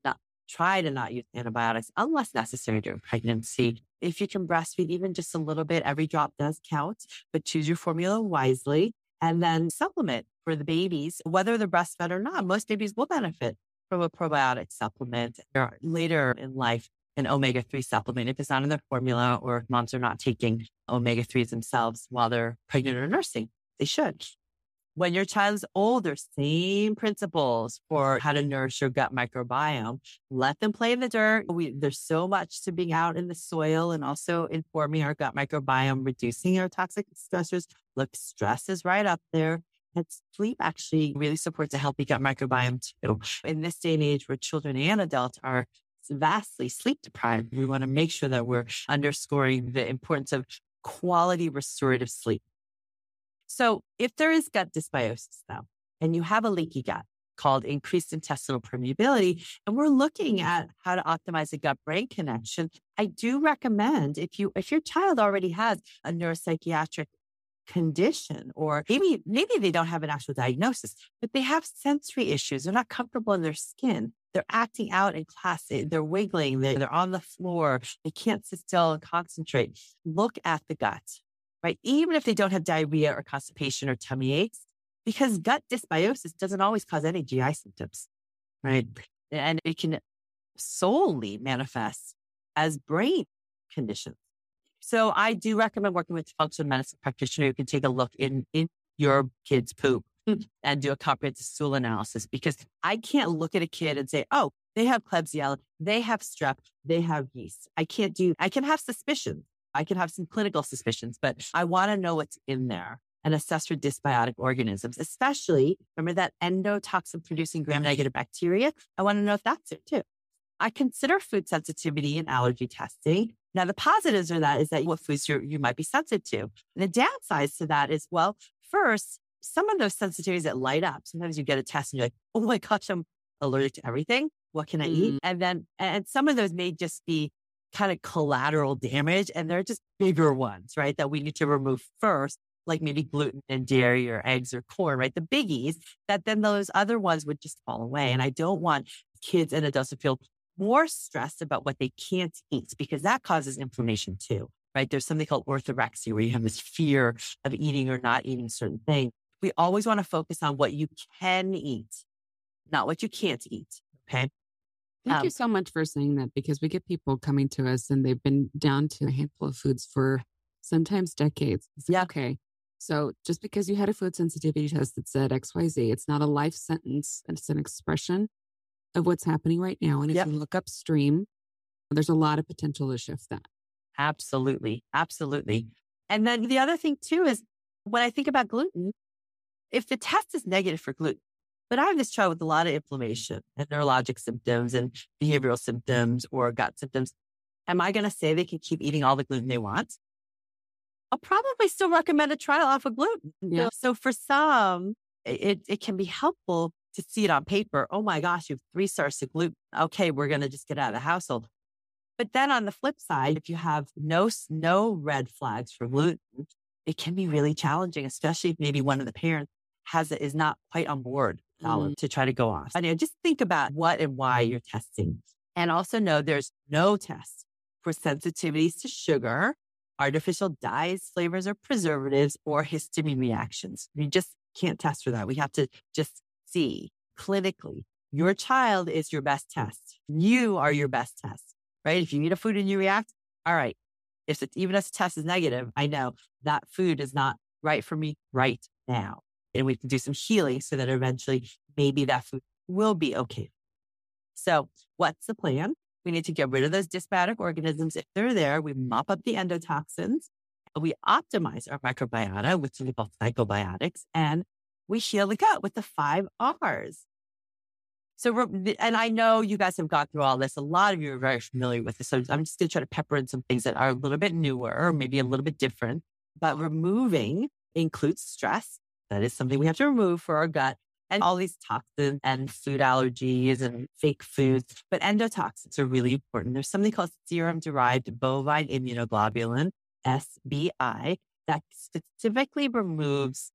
try to not use antibiotics unless necessary during pregnancy. If you can breastfeed even just a little bit, every drop does count, but choose your formula wisely and then supplement for the babies, whether they're breastfed or not. Most babies will benefit from a probiotic supplement or later in life, an omega-3 supplement if it's not in their formula or if moms are not taking omega-3s themselves while they're pregnant or nursing. They should. When your child is older, same principles for how to nourish your gut microbiome. Let them play in the dirt. There's so much to being out in the soil and also informing our gut microbiome, reducing our toxic stressors. Look, stress is right up there. And sleep actually really supports a healthy gut microbiome too. In this day and age where children and adults are vastly sleep deprived, we want to make sure that we're underscoring the importance of quality restorative sleep. So if there is gut dysbiosis though, and you have a leaky gut called increased intestinal permeability, and we're looking at how to optimize the gut-brain connection, I do recommend if your child already has a neuropsychiatric condition, or maybe they don't have an actual diagnosis, but they have sensory issues. They're not comfortable in their skin. They're acting out in class. They're wiggling. They're on the floor. They can't sit still and concentrate. Look at the gut, right? Even if they don't have diarrhea or constipation or tummy aches, because gut dysbiosis doesn't always cause any GI symptoms, right? And it can solely manifest as brain conditions. So I do recommend working with a functional medicine practitioner who can take a look in your kid's poop and do a comprehensive stool analysis, because I can't look at a kid and say, oh, they have Klebsiella, they have strep, they have yeast. I can have suspicions. I can have some clinical suspicions, but I want to know what's in there and assess for dysbiotic organisms, especially, remember that endotoxin producing gram-negative bacteria? I want to know if that's it too. I consider food sensitivity and allergy testing. Now, the positives of that is that what foods you might be sensitive to. And the downsides to that is, well, first, some of those sensitivities that light up, sometimes you get a test and you're like, oh my gosh, I'm allergic to everything. What can I eat? And some of those may just be kind of collateral damage, and they're just bigger ones, right? That we need to remove first, like maybe gluten and dairy or eggs or corn, right? The biggies, that then those other ones would just fall away. And I don't want kids and adults to feel more stressed about what they can't eat, because that causes inflammation too, right? There's something called orthorexia, where you have this fear of eating or not eating certain things. We always want to focus on what you can eat, not what you can't eat. Okay. Thank you so much for saying that, because we get people coming to us and they've been down to a handful of foods for sometimes decades. Yeah. Okay. So just because you had a food sensitivity test that said XYZ, it's not a life sentence. It's an expression of what's happening right now. And if you look upstream, there's a lot of potential to shift that. Absolutely. Absolutely. And then the other thing too is when I think about gluten, if the test is negative for gluten, but I have this child with a lot of inflammation and neurologic symptoms and behavioral symptoms or gut symptoms, am I going to say they can keep eating all the gluten they want? I'll probably still recommend a trial off of gluten. Yeah. So for some, it can be helpful to see it on paper. Oh my gosh, you have 3 stars to gluten. Okay, we're going to just get out of the household. But then on the flip side, if you have no red flags for gluten, it can be really challenging, especially if maybe one of the parents is not quite on board to try to go off. And just think about what and why you're testing. And also know there's no test for sensitivities to sugar, artificial dyes, flavors, or preservatives, or histamine reactions. You just can't test for that. We have to just see clinically. Your child is your best test. You are your best test, right? If you eat a food and you react, all right. Even if the test is negative, I know that food is not right for me right now. And we can do some healing so that eventually maybe that food will be okay. So what's the plan? We need to get rid of those dysbiotic organisms. If they're there, we mop up the endotoxins. We optimize our microbiota with something called psychobiotics, and we heal the gut with the 5 R's. So, and I know you guys have gone through all this. A lot of you are very familiar with this. So I'm just going to try to pepper in some things that are a little bit newer or maybe a little bit different. But removing includes stress. That is something we have to remove for our gut, and all these toxins and food allergies and fake foods. But endotoxins are really important. There's something called serum-derived bovine immunoglobulin, SBI, that specifically removes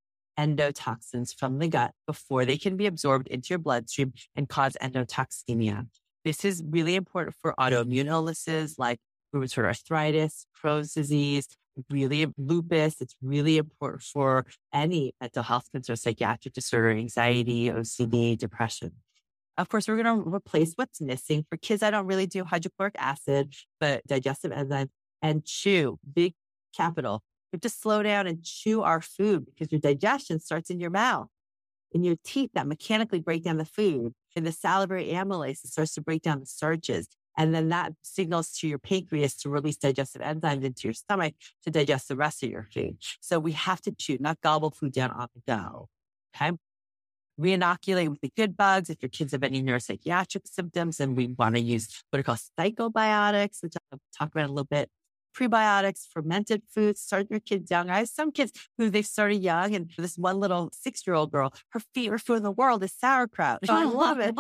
endotoxins from the gut before they can be absorbed into your bloodstream and cause endotoxemia. This is really important for autoimmune illnesses like rheumatoid arthritis, Crohn's disease, really lupus. It's really important for any mental health concern, psychiatric disorder, anxiety, OCD, depression. Of course, we're going to replace what's missing. For kids, I don't really do hydrochloric acid, but digestive enzymes and chew, big capital. We have to slow down and chew our food because your digestion starts in your mouth, in your teeth that mechanically break down the food. In the salivary amylase, it starts to break down the starches. And then that signals to your pancreas to release digestive enzymes into your stomach to digest the rest of your food. So we have to chew, not gobble food down on the go. Okay. Reinoculate with the good bugs. If your kids have any neuropsychiatric symptoms, and we want to use what are called psychobiotics, which I'll talk about a little bit. Prebiotics, fermented foods, start your kids young. I have some kids who they've started young, and this one little 6-year-old girl, her favorite food in the world is sauerkraut. I love it.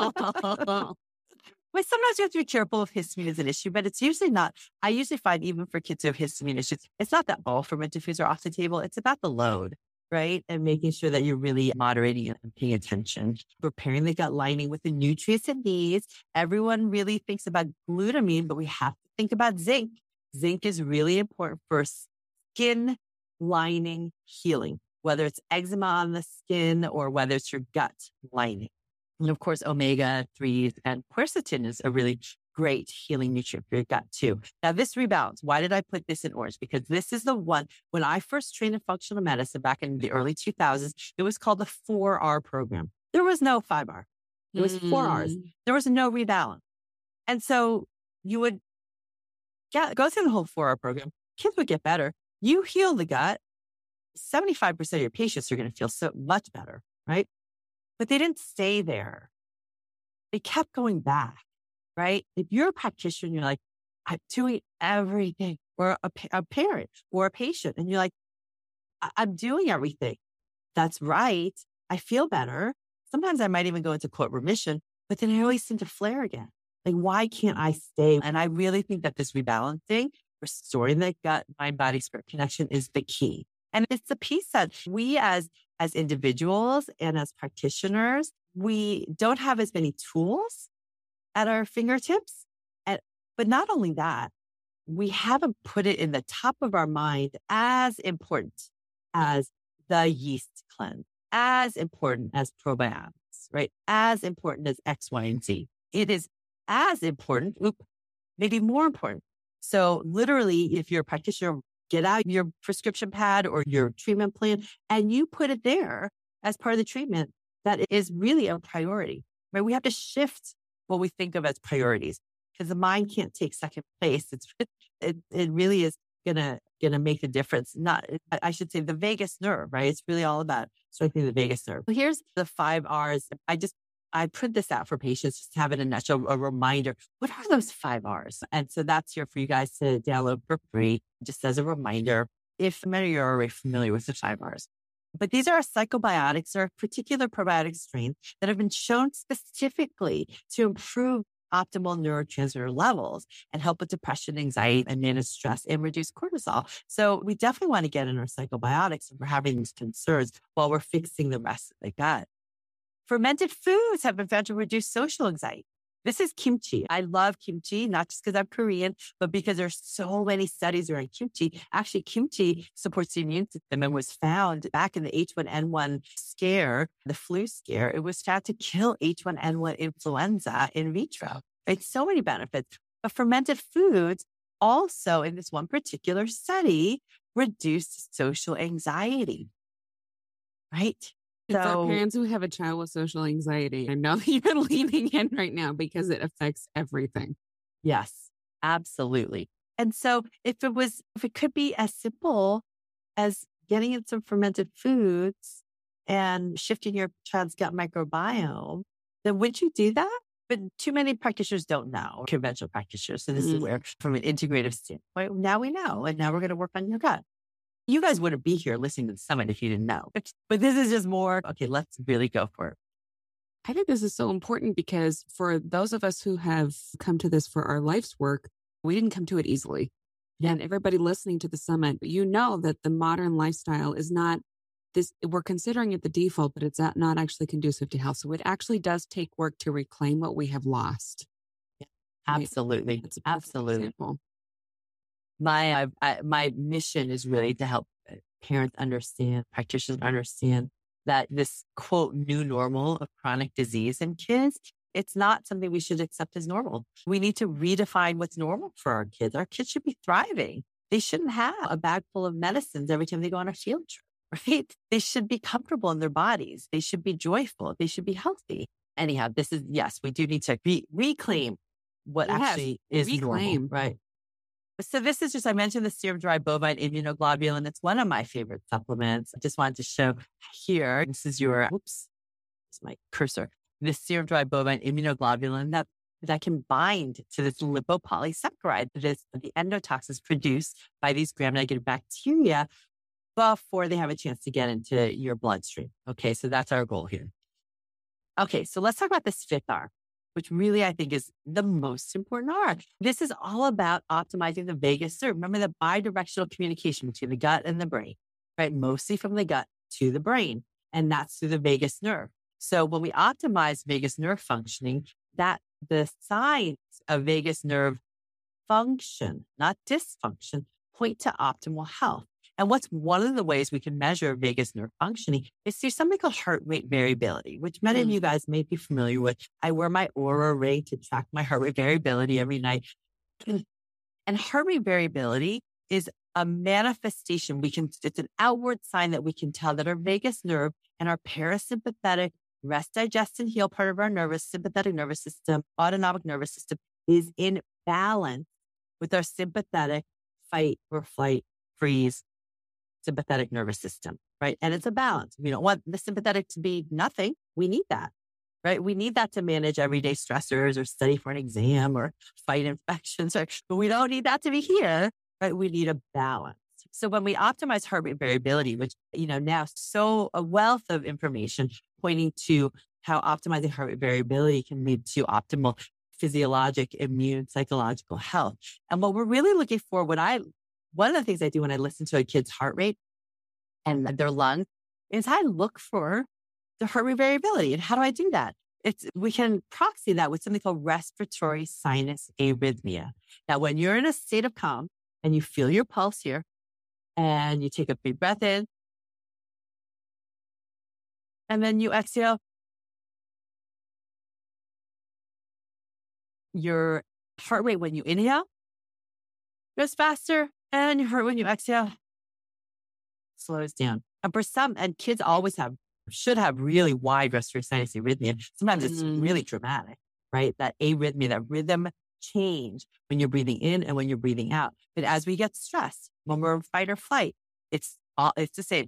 But sometimes you have to be careful if histamine is an issue, but it's usually not. I usually find even for kids who have histamine issues, it's not that all fermented foods are off the table. It's about the load, right? And making sure that you're really moderating it and paying attention. Repairing the gut lining with the nutrients it needs. Everyone really thinks about glutamine, but we have to think about zinc. Zinc is really important for skin lining healing, whether it's eczema on the skin or whether it's your gut lining. And of course, omega-3s and quercetin is a really great healing nutrient for your gut too. Now this rebalance, why did I put this in orange? Because this is the one, when I first trained in functional medicine back in the early 2000s, it was called the 4R program. There was no 5R. It was 4Rs. There was no rebalance. And so you would go through the whole 4R program. Kids would get better. You heal the gut. 75% of your patients are going to feel so much better, right? But they didn't stay there. They kept going back, right? If you're a practitioner and you're like, I'm doing everything, or a parent or a patient, and you're like, I'm doing everything. That's right. I feel better. Sometimes I might even go into quote remission, but then I always seem to flare again. Like, why can't I stay? And I really think that this rebalancing, restoring the gut, mind, body, spirit connection is the key. And it's the piece that we as individuals and as practitioners, we don't have as many tools at our fingertips. But not only that, we haven't put it in the top of our mind as important as the yeast cleanse, as important as probiotics, right? As important as X, Y, and Z. It is as important, maybe more important. So literally, if you're a practitioner, get out your prescription pad or your treatment plan and you put it there as part of the treatment. That is really a priority, right? We have to shift what we think of as priorities because the mind can't take second place. It really is gonna make a difference. I should say the vagus nerve, right? It's really all about strengthening the vagus nerve. So here's the 5 R's. I print this out for patients just to have it in a nutshell, a reminder. What are those 5 R's? And so that's here for you guys to download for free, just as a reminder, if many of you are already familiar with the 5 R's. But these are psychobiotics or particular probiotic strains that have been shown specifically to improve optimal neurotransmitter levels and help with depression, anxiety, and manage stress and reduce cortisol. So we definitely want to get in our psychobiotics if we're having these concerns while we're fixing the rest of the gut. Fermented foods have been found to reduce social anxiety. This is kimchi. I love kimchi, not just because I'm Korean, but because there's so many studies around kimchi. Actually, kimchi supports the immune system and was found back in the H1N1 scare, the flu scare. It was found to kill H1N1 influenza in vitro. Right? So many benefits. But fermented foods also, in this one particular study, reduced social anxiety. Right? So parents who have a child with social anxiety, I know that you're leaning in right now because it affects everything. Yes, absolutely. And so if it could be as simple as getting in some fermented foods and shifting your child's gut microbiome, then would you do that? But too many practitioners don't know, conventional practitioners. So this is where, from an integrative standpoint, now we know, and now we're going to work on your gut. You guys wouldn't be here listening to the summit if you didn't know. But this is just more, okay, let's really go for it. I think this is so important because for those of us who have come to this for our life's work, we didn't come to it easily. Yeah. And everybody listening to the summit, you know that the modern lifestyle is not this, we're considering it the default, but it's not actually conducive to health. So it actually does take work to reclaim what we have lost. Absolutely. That's a perfect Absolutely. example. My mission is really to help parents understand, practitioners understand that this quote new normal of chronic disease in kids, it's not something we should accept as normal. We need to redefine what's normal for our kids. Our kids should be thriving. They shouldn't have a bag full of medicines every time they go on a field trip, right? They should be comfortable in their bodies. They should be joyful. They should be healthy. Anyhow, yes, we do need to reclaim what actually is normal, right? So this is just, I mentioned the serum dry bovine immunoglobulin. It's one of my favorite supplements. I just wanted to show here. This is it's my cursor. This serum dry bovine immunoglobulin that can bind to this lipopolysaccharide that is the endotoxins produced by these gram-negative bacteria before they have a chance to get into your bloodstream. Okay, so that's our goal here. Okay, so let's talk about this fifth R, which really I think is the most important R. This is all about optimizing the vagus nerve. Remember the bidirectional communication between the gut and the brain, right? Mostly from the gut to the brain, and that's through the vagus nerve. So when we optimize vagus nerve functioning, that the signs of vagus nerve function, not dysfunction, point to optimal health. And what's one of the ways we can measure vagus nerve functioning is through something called heart rate variability, which many of you guys may be familiar with. I wear my Oura Ring to track my heart rate variability every night. And heart rate variability is a manifestation. It's an outward sign that we can tell that our vagus nerve and our parasympathetic rest, digest, and heal part of our sympathetic nervous system, autonomic nervous system is in balance with our sympathetic fight or flight, freeze, sympathetic nervous system, right? And it's a balance. We don't want the sympathetic to be nothing. We need that, right? We need that to manage everyday stressors or study for an exam or fight infections, right? But we don't need that to be here, right? We need a balance. So when we optimize heart rate variability, which, now so a wealth of information pointing to how optimizing heart rate variability can lead to optimal physiologic, immune, psychological health. And what we're really looking for, one of the things I do when I listen to a kid's heart rate and their lungs is I look for the heart rate variability. And how do I do that? We can proxy that with something called respiratory sinus arrhythmia. Now, when you're in a state of calm and you feel your pulse here and you take a big breath in and then you exhale, your heart rate when you inhale goes faster. And your heart when you exhale slows down. And for some, and kids should have really wide respiratory sinus arrhythmia. Sometimes it's really dramatic, right? That arrhythmia, that rhythm change when you're breathing in and when you're breathing out. But as we get stressed, when we're in fight or flight, it's the same.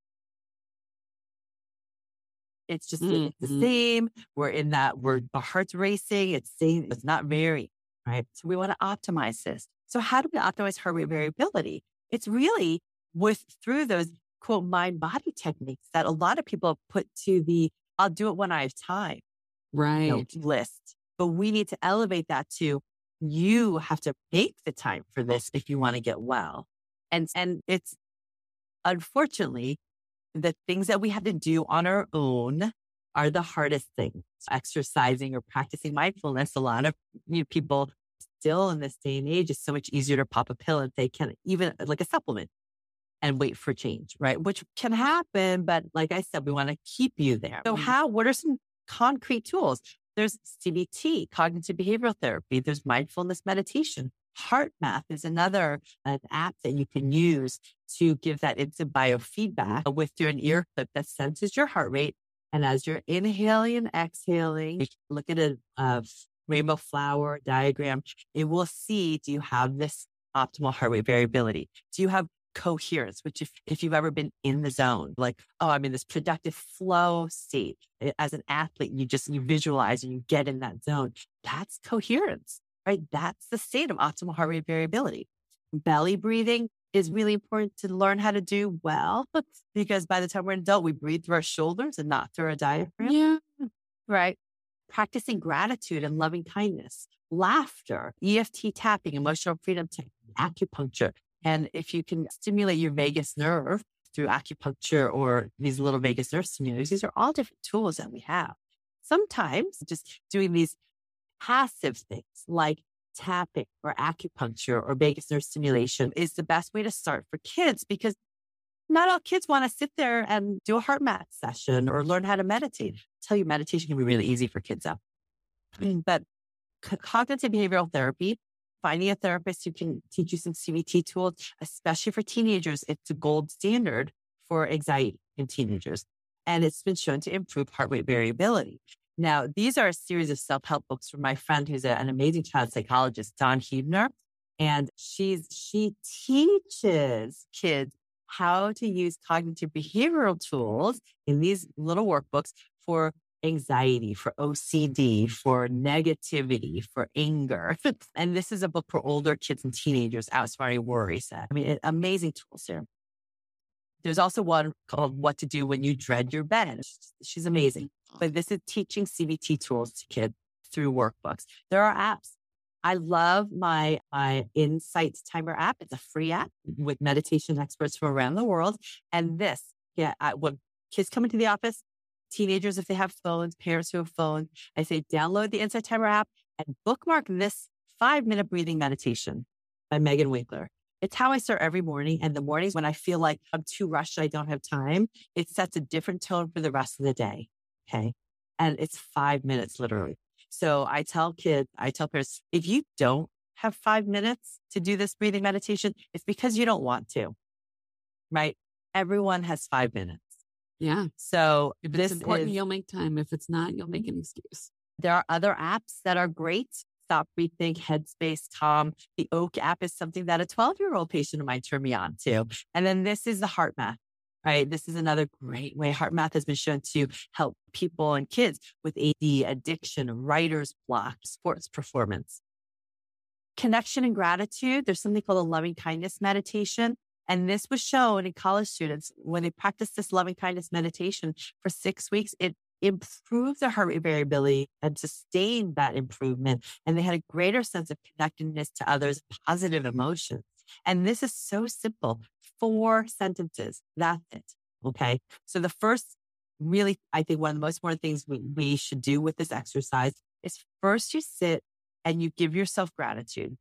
It's just it's the same. The heart's racing. It's not varying, right? So we want to optimize this. So how do we optimize heart rate variability? It's really through those quote mind-body techniques that a lot of people put to the I'll do it when I have time list. But we need to elevate that to you have to make the time for this if you want to get well. And it's unfortunately the things that we have to do on our own are the hardest things. Exercising or practicing mindfulness. A lot of people still in this day and age, it's so much easier to pop a pill and say, even like a supplement and wait for change, right? Which can happen. But like I said, we want to keep you there. So what are some concrete tools? There's CBT, cognitive behavioral therapy. There's mindfulness meditation. HeartMath is an app that you can use to give that instant biofeedback through an ear clip that senses your heart rate. And as you're inhaling and exhaling, you look at a rainbow flower diagram, it will see, do you have this optimal heart rate variability? Do you have coherence, which if you've ever been in the zone, like, oh, I'm in this productive flow state. As an athlete, you visualize and you get in that zone. That's coherence, right? That's the state of optimal heart rate variability. Belly breathing is really important to learn how to do well, because by the time we're an adult, we breathe through our shoulders and not through our diaphragm. Yeah. Right. Practicing gratitude and loving kindness, laughter, EFT tapping, emotional freedom technique, acupuncture. And if you can stimulate your vagus nerve through acupuncture or these little vagus nerve stimulators, these are all different tools that we have. Sometimes just doing these Passive things like tapping or acupuncture or vagus nerve stimulation is the best way to start for kids, because not all kids want to sit there and do a heart mat session or learn how to meditate. I tell you, meditation can be really easy for kids up. But cognitive behavioral therapy, finding a therapist who can teach you some CBT tools, especially for teenagers, it's a gold standard for anxiety in teenagers. And it's been shown to improve heart rate variability. Now, these are a series of self-help books from my friend who's an amazing child psychologist, Dawn Huebner. And she teaches kids how to use cognitive behavioral tools in these little workbooks for anxiety, for OCD, for negativity, for anger. And this is a book for older kids and teenagers, outsmarting worry set. I mean, amazing tools here. There's also one called What to Do When You Dread Your Bed. She's amazing. But this is teaching CBT tools to kids through workbooks. There are apps. I love my Insights Timer app. It's a free app with meditation experts from around the world. And when kids come into the office, teenagers, if they have phones, parents who have phones, I say, download the Insight Timer app and bookmark this 5-minute breathing meditation by Megan Winkler. It's how I start every morning. And the mornings when I feel like I'm too rushed, I don't have time, it sets a different tone for the rest of the day. Okay. And it's 5 minutes, literally. So I tell parents, if you don't have 5 minutes to do this breathing meditation, it's because you don't want to, right? Everyone has 5 minutes. Yeah. So if it's important, you'll make time. If it's not, you'll make an excuse. There are other apps that are great. Stop, Rethink, Headspace, Calm. The Oak app is something that a 12-year-old patient of mine turned me on to. And then this is the HeartMath, right? This is another great way. HeartMath has been shown to help people and kids with AD, addiction, writer's block, sports performance. Connection and gratitude. There's something called a loving kindness meditation. And this was shown in college students when they practiced this loving kindness meditation for 6 weeks. It improved their heart rate variability and sustained that improvement. And they had a greater sense of connectedness to others, positive emotions. And this is so simple. 4 sentences. That's it. Okay. So the first, really, I think one of the most important things we should do with this exercise is first you sit and you give yourself gratitude.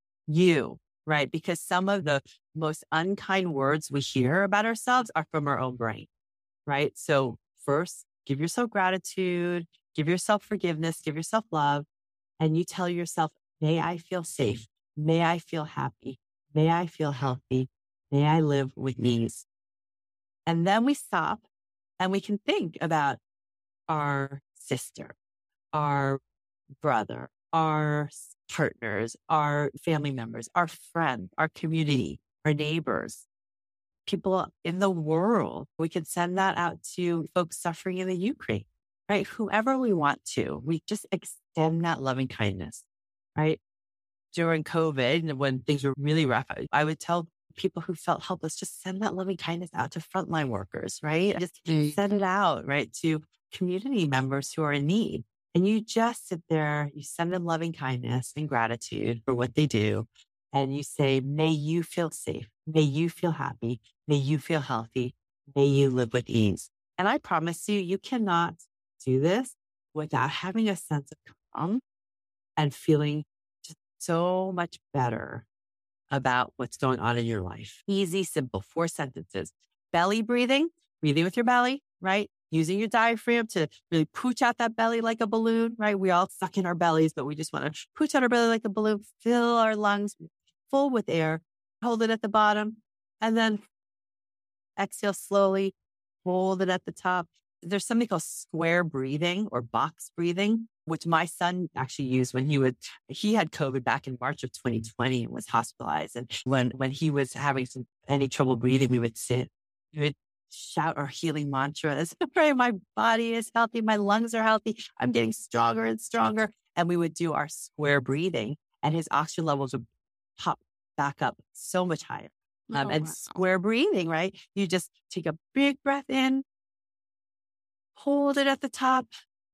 Right? Because some of the most unkind words we hear about ourselves are from our own brain, right? So first, give yourself gratitude, give yourself forgiveness, give yourself love, and you tell yourself, may I feel safe, may I feel happy, may I feel healthy, may I live with ease. And then we stop and we can think about our sister, our brother, our partners, our family members, our friends, our community, our neighbors, people in the world. We could send that out to folks suffering in the Ukraine, right? Whoever we want to, we just extend that loving kindness, right? During COVID, when things were really rough, I would tell people who felt helpless, just send that loving kindness out to frontline workers, right? Just send it out, right? To community members who are in need. And you just sit there, you send them loving kindness and gratitude for what they do. And you say, may you feel safe. May you feel happy. May you feel healthy. May you live with ease. And I promise you, you cannot do this without having a sense of calm and feeling just so much better about what's going on in your life. Easy, simple, 4 sentences. Belly breathing with your belly, right? Using your diaphragm to really pooch out that belly like a balloon, right? We all suck in our bellies, but we just want to pooch out our belly like a balloon, fill our lungs full with air, hold it at the bottom, and then exhale slowly, hold it at the top. There's something called square breathing or box breathing, which my son actually used when he had COVID back in March of 2020 and was hospitalized. And when he was having any trouble breathing, we would shout our healing mantras. Right? My body is healthy. My lungs are healthy. I'm getting stronger and stronger. And we would do our square breathing and his oxygen levels would pop back up so much higher. Square breathing, right? You just take a big breath in, hold it at the top,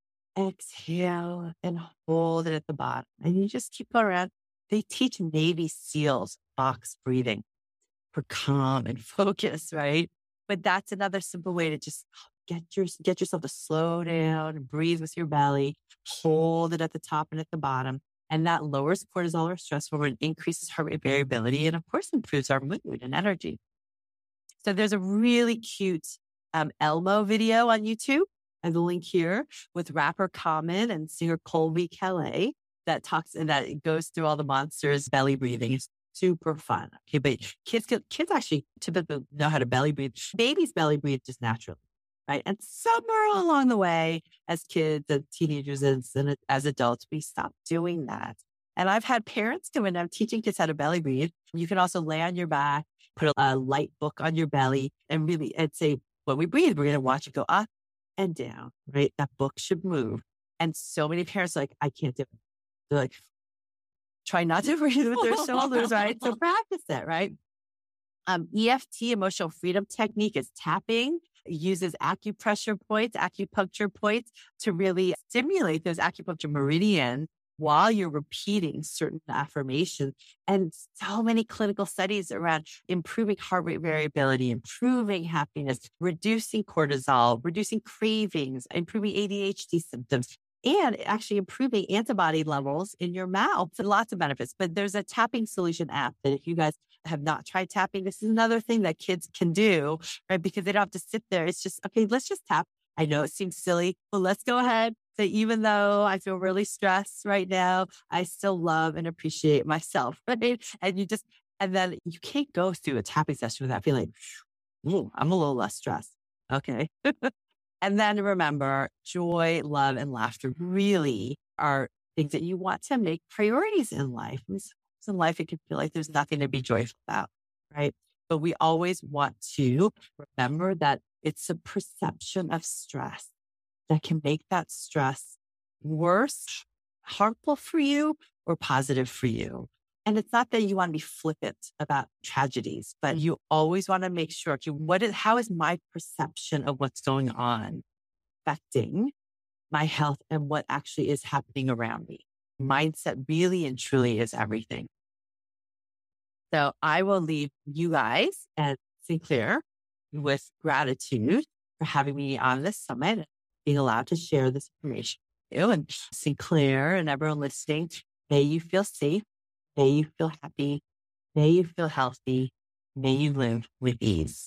exhale and hold it at the bottom. And you just keep going around. They teach Navy SEALs box breathing for calm and focus, right? But that's another simple way to just get yourself to slow down, breathe with your belly, hold it at the top and at the bottom. And that lowers cortisol or stress hormone, increases heart rate variability, and of course improves our mood and energy. So there's a really cute Elmo video on YouTube. I have the link here with rapper Common and singer Colby Calais that talks and that it goes through all the monsters belly breathing. It's super fun. Okay, but kids actually typically know how to belly breathe. Babies belly breathe just naturally, right? And somewhere along the way, as kids, as teenagers, and as adults, we stop doing that. And I've had parents come in. I'm teaching kids how to belly breathe. You can also lay on your back, put a light book on your belly, and really, and say, when we breathe, we're going to watch it go up and down, right? That book should move. And so many parents are like, I can't do it. They're like, try not to breathe with their shoulders, right? So practice it, right? EFT, emotional freedom technique, is tapping. It uses acupuncture points to really stimulate those acupuncture meridians while you're repeating certain affirmations. And so many clinical studies around improving heart rate variability, improving happiness, reducing cortisol, reducing cravings, improving ADHD symptoms, and actually improving antibody levels in your mouth. And lots of benefits. But there's a tapping solution app that if you guys have not tried tapping, this is another thing that kids can do, right? Because they don't have to sit there. It's just, okay, let's just tap. I know it seems silly, but let's go ahead. So even though I feel really stressed right now, I still love and appreciate myself, right? And then you can't go through a tapping session without feeling, I'm a little less stressed. Okay. And then remember, joy, love, and laughter really are things that you want to make priorities in life. In life, it can feel like there's nothing to be joyful about, right? But we always want to remember that it's a perception of stress that can make that stress worse, harmful for you, or positive for you. And it's not that you want to be flippant about tragedies, but you always want to make sure, okay, how is my perception of what's going on affecting my health and what actually is happening around me? Mindset really and truly is everything. So I will leave you guys at Sinclair with gratitude for having me on this summit and being allowed to share this information with you. And Sinclair and everyone listening, may you feel safe. May you feel happy. May you feel healthy. May you live with ease.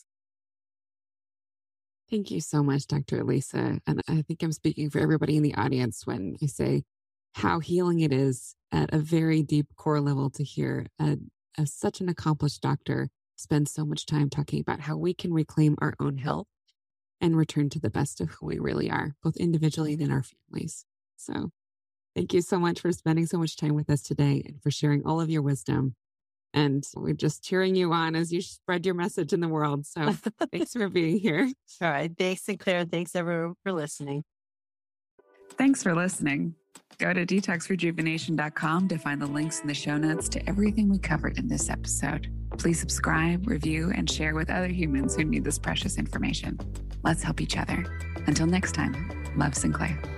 Thank you so much, Dr. Elisa. And I think I'm speaking for everybody in the audience when I say how healing it is at a very deep core level to hear such an accomplished doctor spend so much time talking about how we can reclaim our own health and return to the best of who we really are, both individually and in our families. So thank you so much for spending so much time with us today and for sharing all of your wisdom. And we're just cheering you on as you spread your message in the world. So thanks for being here. All right. Thanks, Sinclair. Thanks, everyone, for listening. Thanks for listening. Go to detoxrejuvenation.com to find the links in the show notes to everything we covered in this episode. Please subscribe, review, and share with other humans who need this precious information. Let's help each other. Until next time, love, Sinclair.